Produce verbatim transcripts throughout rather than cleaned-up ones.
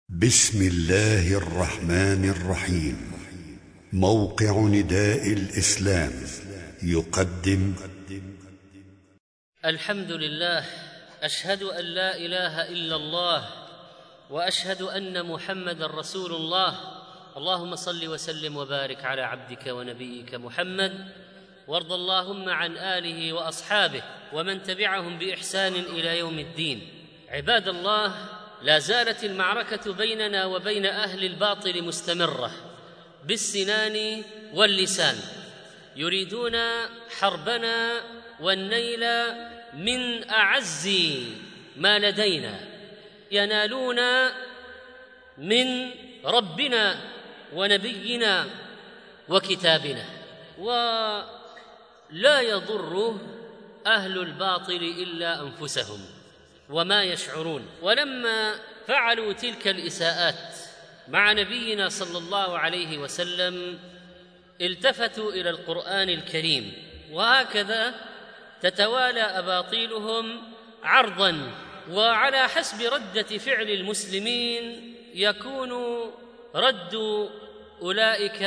بسم الله الرحمن الرحيم. موقع نداء الإسلام يقدم الحمد لله، أشهد أن لا إله إلا الله وأشهد أن محمدًا رسول الله. اللهم صل وسلم وبارك على عبدك ونبيك محمد، وارض اللهم عن آله وأصحابه ومن تبعهم بإحسان إلى يوم الدين. عباد الله، لا زالت المعركة بيننا وبين أهل الباطل مستمرة بالسنان واللسان، يريدون حربنا والنيل من أعز ما لدينا، ينالون من ربنا ونبينا وكتابنا، ولا يضر أهل الباطل إلا أنفسهم وما يشعرون. ولما فعلوا تلك الإساءات مع نبينا صلى الله عليه وسلم التفتوا إلى القرآن الكريم، وهكذا تتوالى أباطيلهم عرضاً، وعلى حسب ردة فعل المسلمين يكون رد أولئك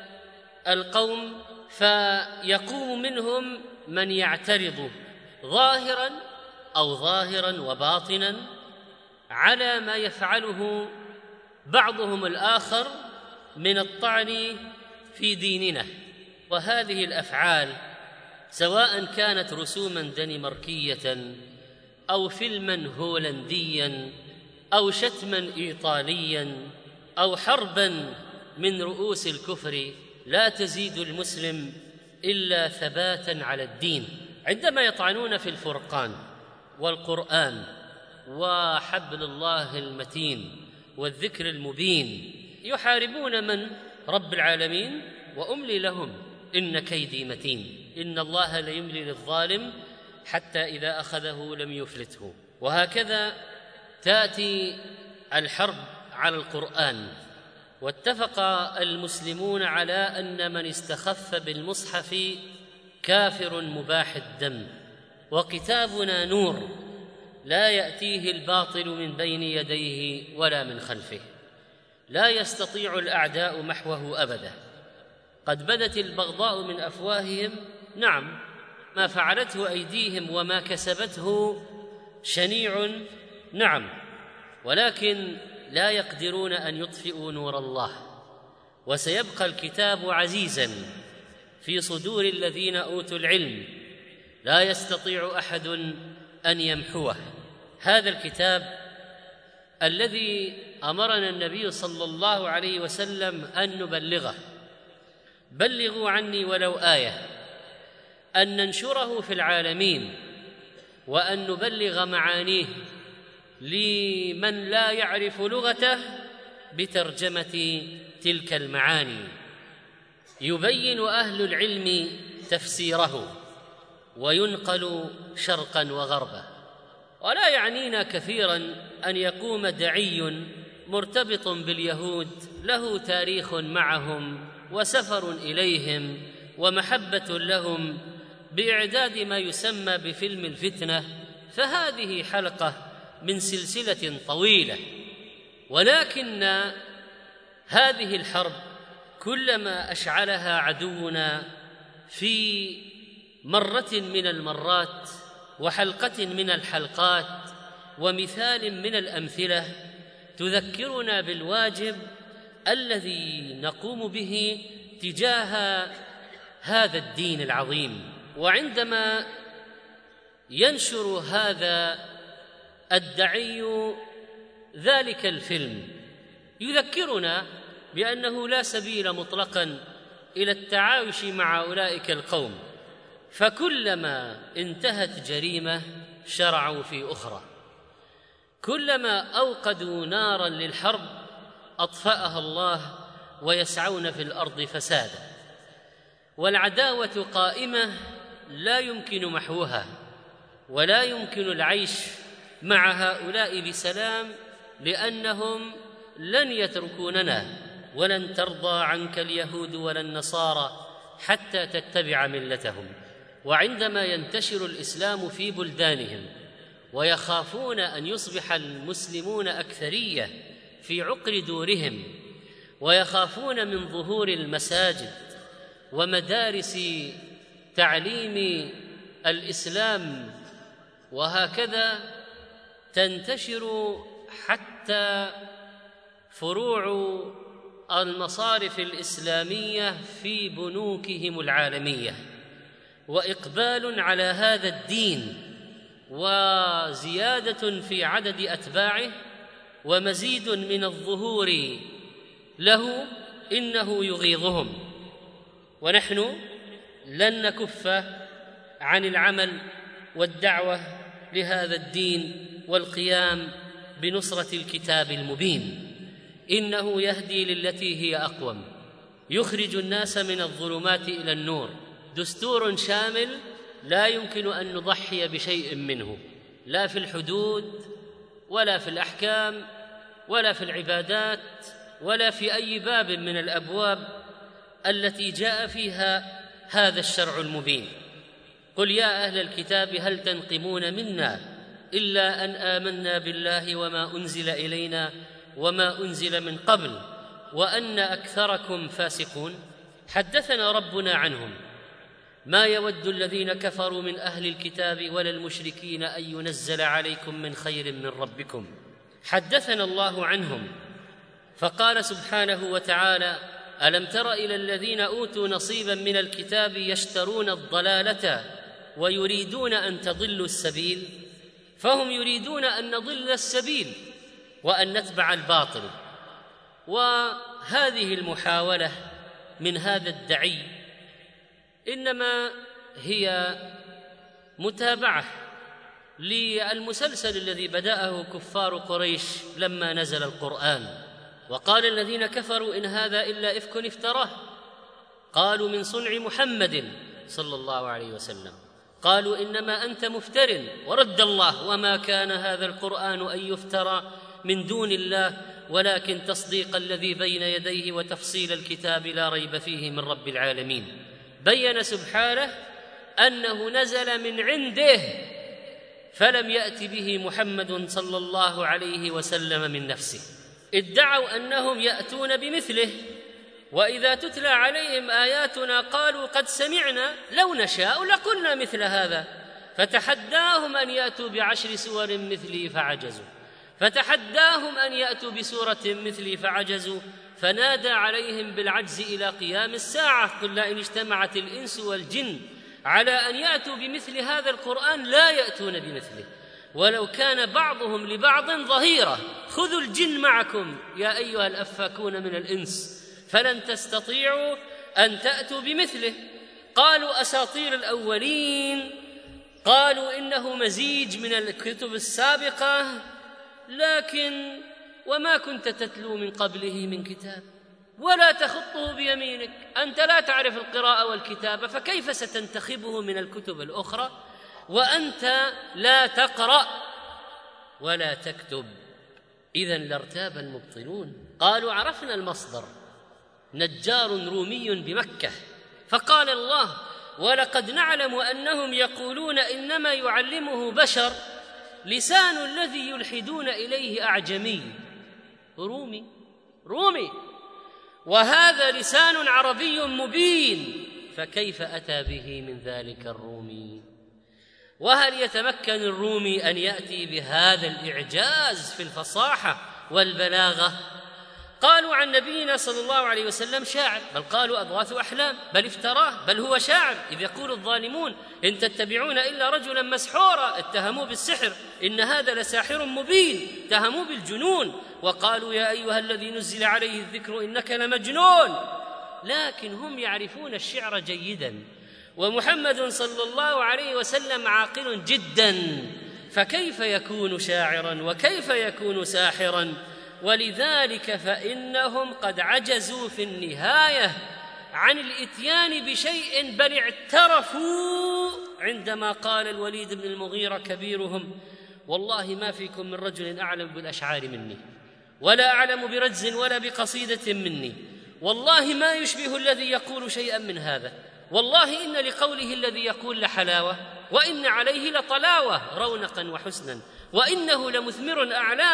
القوم، فيقوم منهم من يعترض ظاهراً أو ظاهراً وباطناً على ما يفعله بعضهم الآخر من الطعن في ديننا. وهذه الأفعال سواء كانت رسوماً دنماركية أو فيلماً هولندياً أو شتماً إيطالياً أو حرباً من رؤوس الكفر، لا تزيد المسلم إلا ثباتاً على الدين. عندما يطعنون في الفرقان والقرآن وحبل الله المتين والذكر المبين، يحاربون من؟ رب العالمين. وأملي لهم إن كيدي متين، إن الله ليملي للظالم حتى إذا أخذه لم يفلته. وهكذا تأتي الحرب على القرآن، واتفق المسلمون على أن من استخف بالمصحف كافر مباح الدم، وكتابنا نور لا يأتيه الباطل من بين يديه ولا من خلفه، لا يستطيع الأعداء محوه أبدا. قد بدت البغضاء من أفواههم، نعم، ما فعلته أيديهم وما كسبته شنيع، نعم، ولكن لا يقدرون أن يطفئوا نور الله، وسيبقى الكتاب عزيزا في صدور الذين أوتوا العلم، لا يستطيع أحد أن يمحوه. هذا الكتاب الذي أمرنا النبي صلى الله عليه وسلم أن نبلغه، بلغوا عني ولو آية، أن ننشره في العالمين، وأن نبلغ معانيه لمن لا يعرف لغته بترجمة تلك المعاني. يبين أهل العلم تفسيره وينقل شرقاً وغرباً. ولا يعنينا كثيراً أن يقوم داعي مرتبط باليهود له تاريخ معهم وسفر إليهم ومحبة لهم بإعداد ما يسمى بفيلم الفتنة، فهذه حلقة من سلسلة طويلة. ولكن هذه الحرب كلما أشعلها عدونا في مرة من المرات وحلقة من الحلقات ومثال من الأمثلة تذكرنا بالواجب الذي نقوم به تجاه هذا الدين العظيم. وعندما ينشر هذا الداعي ذلك الفيلم يذكرنا بأنه لا سبيل مطلقاً إلى التعايش مع أولئك القوم، فكلما انتهت جريمة شرعوا في أخرى، كلما أوقدوا ناراً للحرب أطفأها الله ويسعون في الأرض فسادا. والعداوة قائمة لا يمكن محوها، ولا يمكن العيش مع هؤلاء بسلام، لأنهم لن يتركوننا. ولن ترضى عنك اليهود ولا النصارى حتى تتبع ملتهم. وعندما ينتشر الإسلام في بلدانهم ويخافون أن يصبح المسلمون أكثرية في عقر دورهم، ويخافون من ظهور المساجد ومدارس تعليم الإسلام، وهكذا تنتشر حتى فروع المصارف الإسلامية في بنوكهم العالمية، وإقبال على هذا الدين وزيادة في عدد أتباعه ومزيد من الظهور له، إنه يغيظهم. ونحن لن نكف عن العمل والدعوة لهذا الدين والقيام بنصرة الكتاب المبين، إنه يهدي للتي هي أقوم، يخرج الناس من الظلمات إلى النور، دستور شامل لا يمكن أن نضحي بشيء منه، لا في الحدود ولا في الأحكام ولا في العبادات ولا في أي باب من الأبواب التي جاء فيها هذا الشرع المبين. قل يا أهل الكتاب هل تنقمون منا إلا أن آمنا بالله وما أنزل إلينا وما أنزل من قبل وأن أكثركم فاسقون. حدثنا ربنا عنهم: ما يود الذين كفروا من أهل الكتاب ولا المشركين أن ينزل عليكم من خير من ربكم. حدثنا الله عنهم فقال سبحانه وتعالى: ألم تر إلى الذين أوتوا نصيبا من الكتاب يشترون الضلالة ويريدون أن تضلوا السبيل. فهم يريدون أن نضل السبيل وأن نتبع الباطل. وهذه المحاولة من هذا الدعي إنما هي متابعة للمسلسل الذي بدأه كفار قريش لما نزل القرآن، وقال الذين كفروا إن هذا إلا إفك افتراه، قالوا من صنع محمد صلى الله عليه وسلم، قالوا إنما أنت مفتر، ورد الله: وما كان هذا القرآن أن يفترى من دون الله ولكن تصديق الذي بين يديه وتفصيل الكتاب لا ريب فيه من رب العالمين. بين سبحانه أنه نزل من عنده فلم يأت به محمد صلى الله عليه وسلم من نفسه. ادعوا أنهم يأتون بمثله، وإذا تتلى عليهم آياتنا قالوا قد سمعنا لو نشاء لقلنا مثل هذا، فتحداهم أن يأتوا بعشر سور مثله فعجزوا، فتحداهم أن يأتوا بسورة مثله فعجزوا، فنادى عليهم بالعجز إلى قيام الساعة: قل لئن اجتمعت الإنس والجن على أن يأتوا بمثل هذا القرآن لا يأتون بمثله ولو كان بعضهم لبعض ظهيرا. خذوا الجن معكم يا أيها الأفاكون من الإنس فلن تستطيعوا أن تأتوا بمثله. قالوا أساطير الأولين، قالوا إنه مزيج من الكتب السابقة، لكن وما كنت تتلو من قبله من كتاب ولا تخطه بيمينك، أنت لا تعرف القراءة والكتابة، فكيف ستنتخبه من الكتب الأخرى وأنت لا تقرأ ولا تكتب؟ إذن لارتاب المبطلون. قالوا عرفنا المصدر، نجار رومي بمكة. فقال الله: ولقد نعلم أنهم يقولون إنما يعلمه بشر، لسان الذي يلحدون إليه أعجمي. رومي رومي وهذا لسان عربي مبين، فكيف أتى به من ذلك الرومي؟ وهل يتمكن الرومي أن يأتي بهذا الإعجاز في الفصاحة والبلاغة؟ قالوا عن نبينا صلى الله عليه وسلم شاعر، بل قالوا أضغاث أحلام، بل افتراه، بل هو شاعر. إذ يقول الظالمون إن تتبعون إلا رجلا مسحورا، اتهموه بالسحر، إن هذا لساحر مبين، اتهموه بالجنون، وقالوا يا أيها الذي نزل عليه الذكر إنك لمجنون. لكن هم يعرفون الشعر جيدا، ومحمد صلى الله عليه وسلم عاقل جدا، فكيف يكون شاعرا وكيف يكون ساحرا؟ ولذلك فإنهم قد عجزوا في النهاية عن الإتيان بشيء، بل اعترفوا عندما قال الوليد بن المغيرة كبيرهم: والله ما فيكم من رجل أعلم بالأشعار مني، ولا أعلم برجز ولا بقصيدة مني، والله ما يشبه الذي يقول شيئا من هذا، والله إن لقوله الذي يقول لحلاوة، وإن عليه لطلاوة رونقا وحسنا، وإنه لمثمر أعلاه،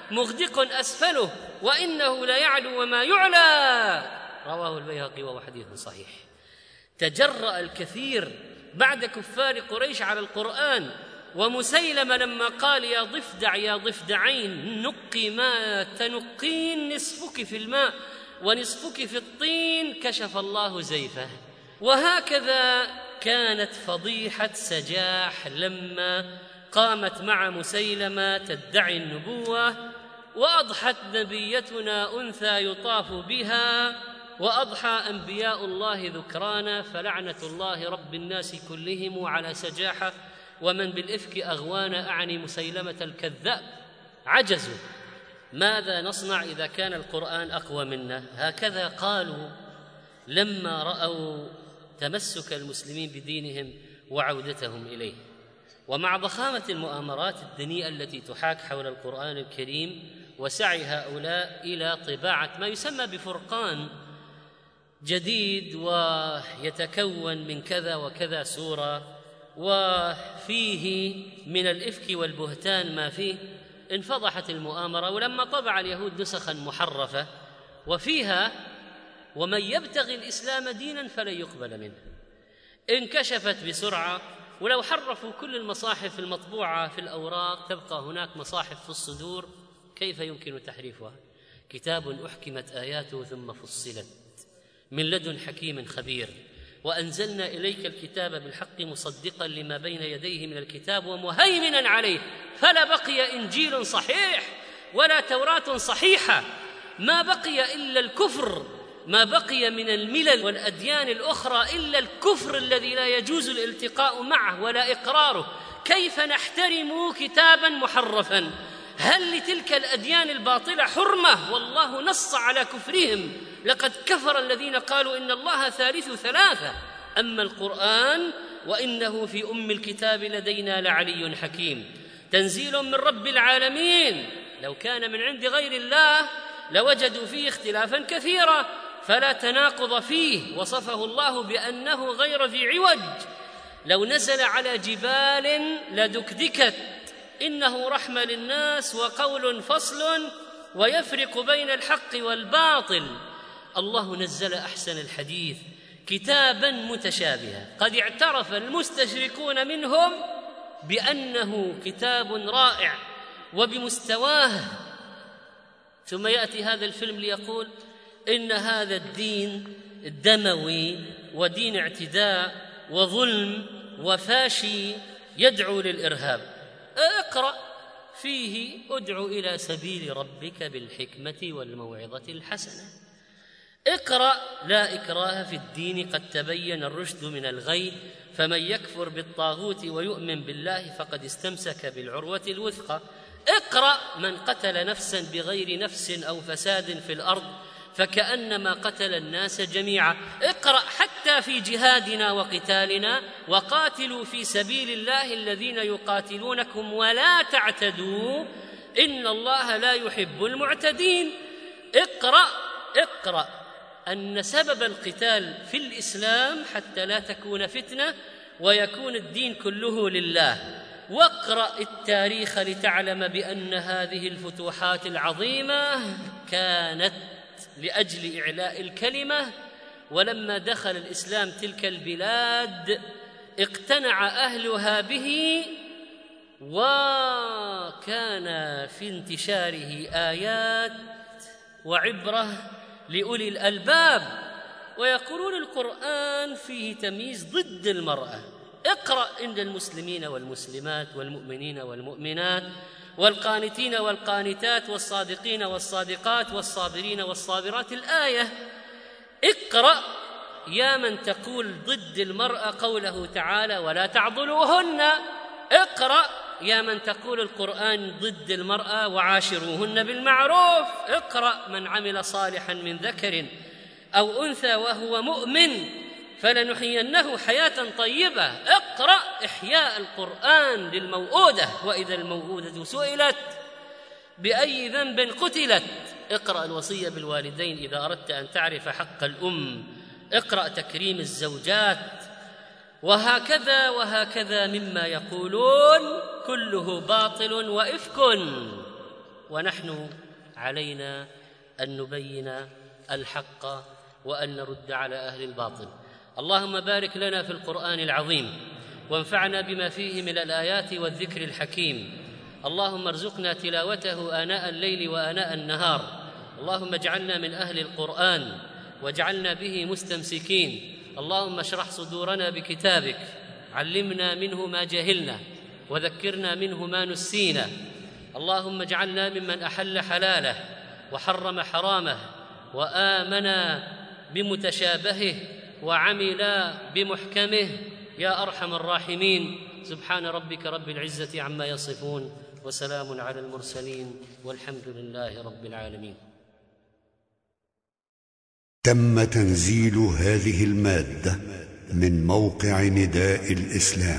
مغدق أسفله وإنه ليعلو وما يعلى، رواه البيهقي وهو حديث صحيح. تجرأ الكثير بعد كفار قريش على القرآن، ومسيلمة لما قال يا ضفدع يا ضفدعين نقي ما تنقين نصفك في الماء ونصفك في الطين كشف الله زيفه. وهكذا كانت فضيحة سجاح لما قامت مع مسيلمة تدعي النبوة، وأضحت نبيتنا أنثى يطاف بها، وأضحى أنبياء الله ذكرانا، فلعنة الله رب الناس كلهم على سجاحة ومن بالإفك أغوانا، أعني مسيلمة الكذاب. عجزوا. ماذا نصنع إذا كان القرآن أقوى منا؟ هكذا قالوا لما رأوا تمسك المسلمين بدينهم وعودتهم إليه. ومع ضخامة المؤامرات الدنيئة التي تحاك حول القرآن الكريم وسعي هؤلاء إلى طباعة ما يسمى بفرقان جديد ويتكون من كذا وكذا سورة وفيه من الإفك والبهتان ما فيه، انفضحت المؤامرة. ولما طبع اليهود نسخا محرفة وفيها ومن يبتغي الإسلام دينا فلن يقبل منه، انكشفت بسرعة. ولو حرفوا كل المصاحف المطبوعة في الأوراق تبقى هناك مصاحف في الصدور، كيف يمكن تحريفها؟ كتاب أحكمت آياته ثم فصلت من لدن حكيم خبير، وأنزلنا إليك الكتاب بالحق مصدقا لما بين يديه من الكتاب ومهيمنا عليه، فلا بقي إنجيل صحيح ولا توراة صحيحة، ما بقي إلا الكفر، ما بقي من الملل والأديان الأخرى إلا الكفر الذي لا يجوز الالتقاء معه ولا إقراره. كيف نحترم كتابا محرفا؟ هل لتلك الأديان الباطلة حرمة؟ والله نص على كفرهم، لقد كفر الذين قالوا إن الله ثالث ثلاثة. أما القرآن وإنه في أم الكتاب لدينا لعلي حكيم، تنزيل من رب العالمين، لو كان من عند غير الله لوجدوا فيه اختلافا كثيرا، فلا تناقض فيه، وصفه الله بأنه غير ذي عوج. لو نزل على جبال لدكدكت، إنه رحمة للناس وقول فصل ويفرق بين الحق والباطل. الله نزل أحسن الحديث كتابا متشابها، قد اعترف المستشركون منهم بأنه كتاب رائع وبمستواه، ثم يأتي هذا الفيلم ليقول إن هذا الدين دموي ودين اعتداء وظلم وفاشي يدعو للإرهاب. اقرأ فيه ادعو إلى سبيل ربك بالحكمة والموعظة الحسنة. اقرأ لا إكراه في الدين قد تبين الرشد من الغي، فمن يكفر بالطاغوت ويؤمن بالله فقد استمسك بالعروة الوثقى. اقرأ من قتل نفسا بغير نفس أو فساد في الأرض فكأنما قتل الناس جميعا. اقرأ حتى في جهادنا وقتالنا وقاتلوا في سبيل الله الذين يقاتلونكم ولا تعتدوا إن الله لا يحب المعتدين. اقرأ اقرأ أن سبب القتال في الإسلام حتى لا تكون فتنة ويكون الدين كله لله. واقرأ التاريخ لتعلم بأن هذه الفتوحات العظيمة كانت لأجل إعلاء الكلمة، ولما دخل الإسلام تلك البلاد اقتنع أهلها به، وكان في انتشاره آيات وعبرة لأولي الألباب. ويقولون القرآن فيه تمييز ضد المرأة. اقرأ إن المسلمين والمسلمات والمؤمنين والمؤمنات والقانتين والقانتات والصادقين والصادقات والصابرين والصابرات الآية. اقرأ يا من تقول ضد المرأة قوله تعالى ولا تعضلوهن. اقرأ يا من تقول القرآن ضد المرأة وعاشروهن بالمعروف. اقرأ من عمل صالحا من ذكر أو أنثى وهو مؤمن فلنحيينه حياة طيبة. اقرأ إحياء القرآن للموءودة، وإذا الموءودة سئلت بأي ذنب قتلت. اقرأ الوصية بالوالدين إذا أردت أن تعرف حق الأم. اقرأ تكريم الزوجات، وهكذا وهكذا مما يقولون كله باطل وإفك. ونحن علينا أن نبين الحق وأن نرد على أهل الباطل. اللهم بارك لنا في القرآن العظيم وانفعنا بما فيه من الآيات والذكر الحكيم. اللهم ارزقنا تلاوته آناء الليل وآناء النهار. اللهم اجعلنا من أهل القرآن واجعلنا به مستمسكين. اللهم اشرح صدورنا بكتابك، علمنا منه ما جهلنا وذكرنا منه ما نسينا. اللهم اجعلنا ممن أحل حلاله وحرم حرامه وآمن بمتشابهه وعمل بمحكمه يا أرحم الراحمين. سبحان ربك رب العزة عما يصفون وسلام على المرسلين والحمد لله رب العالمين. تم تنزيل هذه المادة من موقع نداء الإسلام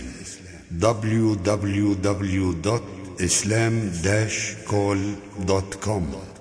دبليو دبليو دبليو دوت إسلام داش كول دوت كوم.